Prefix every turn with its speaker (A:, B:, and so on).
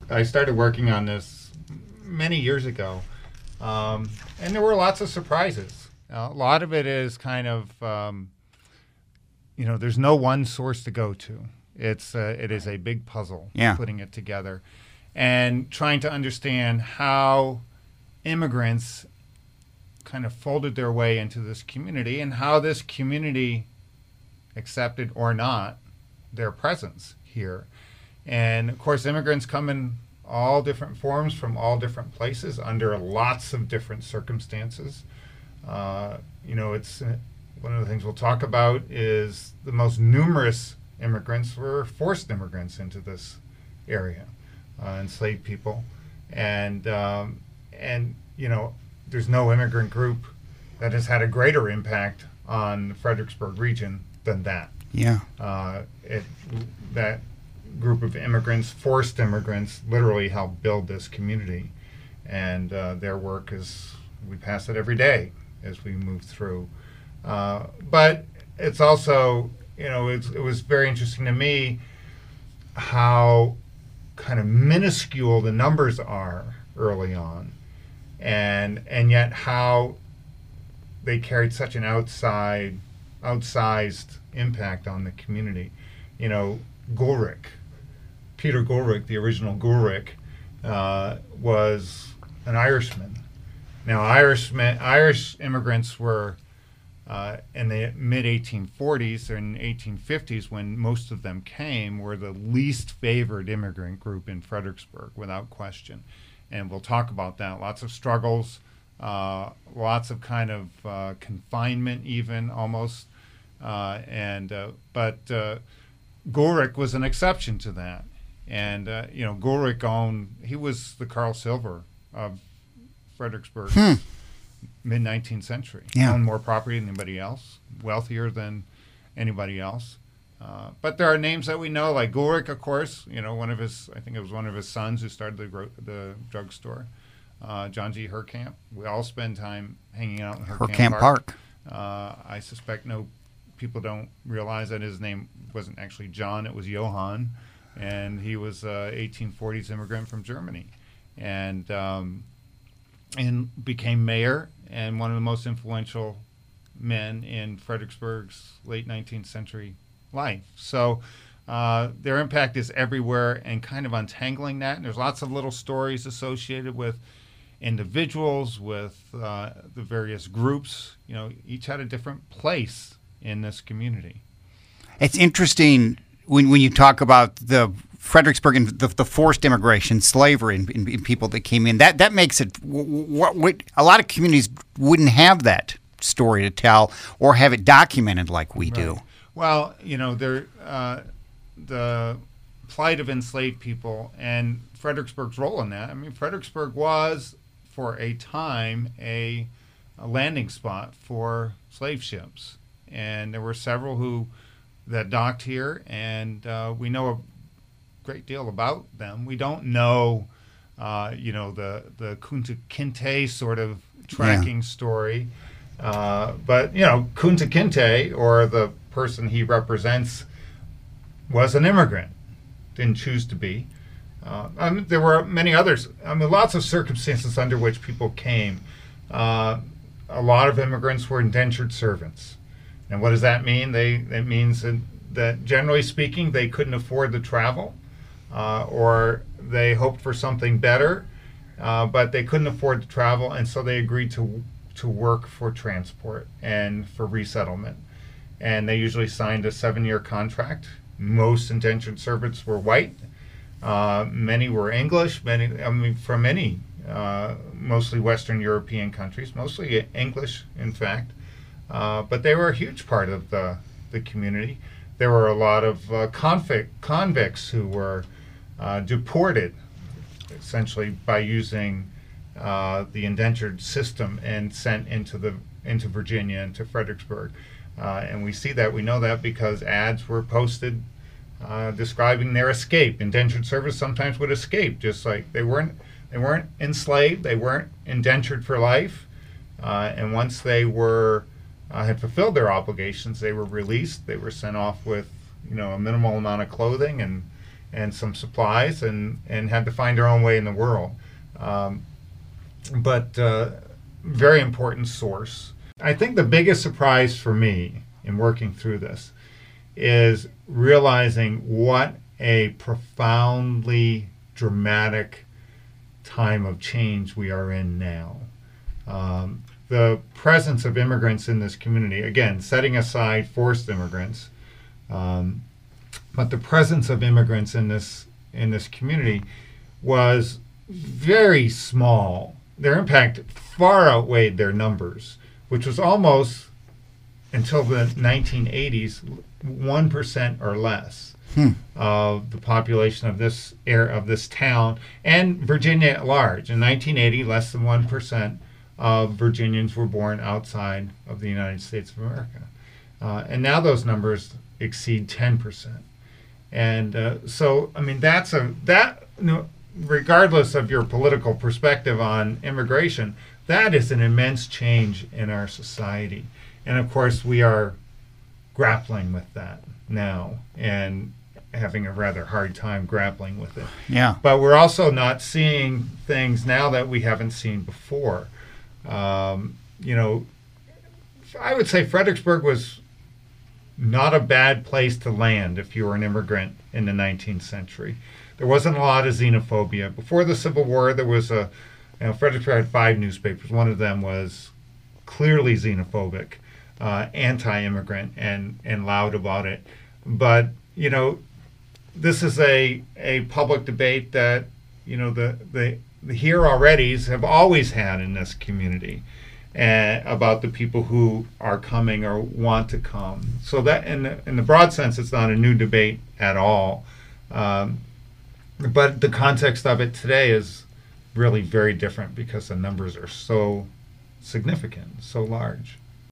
A: I started working on this many years ago, and there were lots of surprises. A lot of it is kind of, there's no one source to go to. It is a big puzzle, putting it together, and trying to understand how immigrants kind of folded their way into this community and how this community accepted or not their presence here. And of course, immigrants come in all different forms from all different places under lots of different circumstances. It's one of the things we'll talk about is the most numerous immigrants were forced immigrants into this area, enslaved people, and there's no immigrant group that has had a greater impact on the Fredericksburg region than that.
B: Yeah.
A: That group of immigrants, forced immigrants, literally helped build this community. And their work we pass it every day as we move through. But it's also, it was very interesting to me how kind of minuscule the numbers are early on. And yet how they carried such an outsized impact on the community. Gulrich, Peter Gulrich, the original Gulrich, was an Irishman. Now, Irish immigrants were in the mid-1840s and 1850s, when most of them came, were the least favored immigrant group in Fredericksburg, without question. And we'll talk about that. Lots of struggles, lots of kind of confinement, even almost. But Gulrich was an exception to that. And Gulrich he was the Carl Silver of Fredericksburg, mid-19th century.
B: Yeah.
A: Owned more property than anybody else, wealthier than anybody else. But there are names that we know, like Gulrich, of course. I think it was one of his sons who started the drugstore. John G. Herkamp. We all spend time hanging out in Herkamp
B: Park.
A: I suspect people don't realize that his name wasn't actually John; it was Johann, and he was 1840s immigrant from Germany, and became mayor and one of the most influential men in Fredericksburg's late 19th century life. So their impact is everywhere, and kind of untangling that. And there's lots of little stories associated with individuals, with the various groups. Each had a different place in this community.
B: It's interesting when you talk about the Fredericksburg and the forced immigration, slavery, and people that came in. That makes it a lot of communities wouldn't have that story to tell or have it documented like we do.
A: Well, the plight of enslaved people and Fredericksburg's role in that. I mean, Fredericksburg was, for a time, a landing spot for slave ships, and there were several that docked here, and we know a great deal about them. We don't know, the Kunta Kinte sort of tracking story, but Kunta Kinte, or the person he represents, was an immigrant, didn't choose to be. There were many others. Lots of circumstances under which people came. A lot of immigrants were indentured servants. And what does that mean? It means that generally speaking, they couldn't afford to travel, or they hoped for something better, but they couldn't afford to travel, and so they agreed to work for transport and for resettlement. And they usually signed a 7-year contract. Most indentured servants were white. Many were English. From many, mostly Western European countries, mostly English, in fact. But they were a huge part of the community. There were a lot of convicts who were deported, essentially by using the indentured system, and sent into Virginia, into Fredericksburg. And we see that, we know that because ads were posted describing their escape. Indentured servants sometimes would escape, just like they weren't enslaved, they weren't indentured for life, and once they had fulfilled their obligations, they were released. They were sent off with a minimal amount of clothing and some supplies and had to find their own way in the world. But very important source. I think the biggest surprise for me in working through this is realizing what a profoundly dramatic time of change we are in now. The presence of immigrants in this community, again, setting aside forced immigrants, but the presence of immigrants in this community was very small. Their impact far outweighed their numbers, which was almost, until the 1980s, 1% or less of the population of this town and Virginia at large. In 1980, less than 1% of Virginians were born outside of the United States of America, and now those numbers exceed 10%. And so, I mean, regardless of your political perspective on immigration, that is an immense change in our society. And of course, we are grappling with that now and having a rather hard time grappling with it.
B: Yeah.
A: But we're also not seeing things now that we haven't seen before. You know, I would say Fredericksburg was not a bad place to land if you were an immigrant in the 19th century. There wasn't a lot of xenophobia. Before the Civil War, there was Fredericksburg had 5 newspapers. One of them was clearly xenophobic, anti-immigrant, and loud about it. But, you know, this is a public debate that, you know, the here-alreadys have always had in this community about the people who are coming or want to come. So that, in the broad sense, it's not a new debate at all. But the context of it today is really very different because the numbers are so significant, so large.